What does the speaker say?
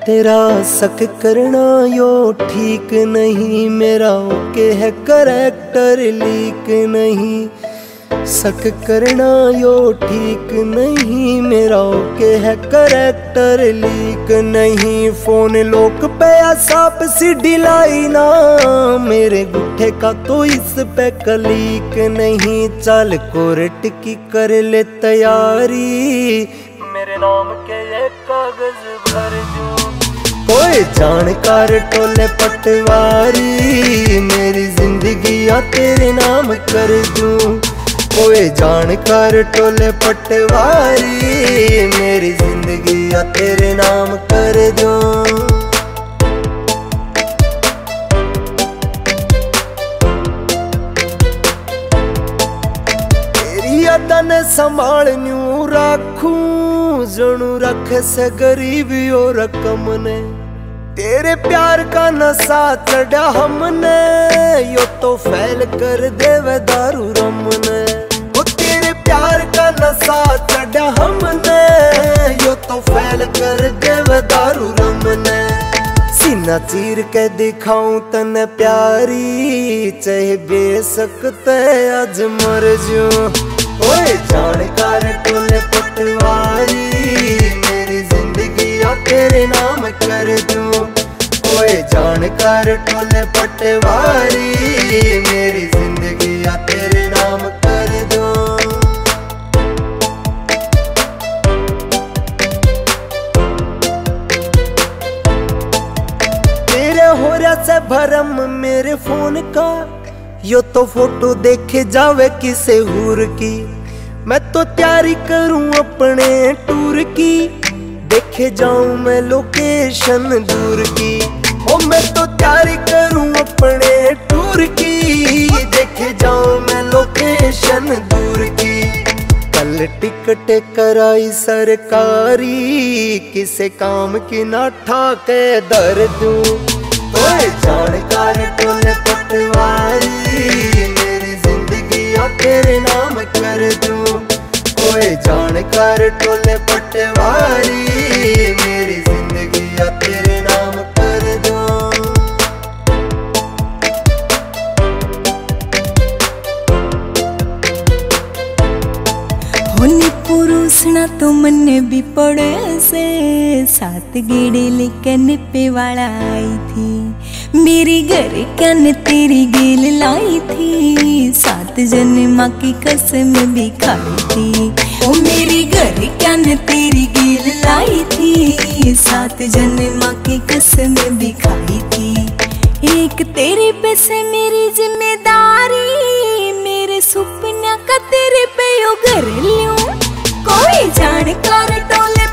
तेरा शक करना यो ठीक नहीं, मेरा ओके है करैक्टर लीक नहीं। शक करना यो ठीक नहीं, मेरा ओके है करैक्टर लीक नहीं। फोन लोक पे सांप सीढ़ी लाई ना, मेरे गुट्ठे का तो इस पे कलीक नहीं। चल कोर्ट की कर ले तैयारी, मेरे नाम के ये कागज भर दूं। कोई जानकार टोले पटवारी, मेरी जिंदगी या तेरे नाम कर दूं। कोई जानकार टोले पटवारी, मेरी जिंदगी या तेरे नाम कर दूं। तेरी यादां ने संभालन्यू राखूं, जणू रख से गरीबी और रकम ने। तेरे प्यार का नशा चढ़ा हमने, यो तो फैल कर देवे दारू रम ने। वो तेरे प्यार का नशा चढ़ा हमने, यो तो फैल कर देवे दारू रम ने। सीना चीर के दिखाऊं तने प्यारी, चाहे बेशक ते आज मर जाऊं। ओए जानकार टोले पटवारी, मेरी जिंदगी या तेरे नाम कर दूं। ओए जानकार टोले पटवारी, मेरी जिंदगी या तेरे नाम कर दूं। तेरे हो रहा से भरम मेरे फोन का, यो तो फोटो देखे जावे किसे हूर की। मैं तो तैयारी करूं अपने टूर की, देखे जाऊं मैं लोकेशन दूर की। ओ मैं तो तैयारी करूं अपने टूर की, देखे जाऊं मैं लोकेशन दूर की। कल टिकट कराई सरकारी, किसे काम की ना ठाके दर दूं। ओए जानकार टोले पटवारी, मेरी जिंदगी या तेरे नाम कर दूं। ओए जानकार टोले पटवारी, मेरी जिंदगी या तेरे नाम कर दूं। होने पुरुष ना तो मन भी पड़े से, सात गेड़े लेकर निपे वाला आई थी। मेरी घर कन तेरी गेल लाई थी, 7 जन्म की कसम भी खाई थी। ओ मेरी घर कन तेरी गेल लाई थी, 7 जन्म की कसम भी खाई थी। एक तेरे पे से मेरी जिम्मेदारी, मेरे सुपना का तेरे पे यो घर लूं। कोई जानकार टोले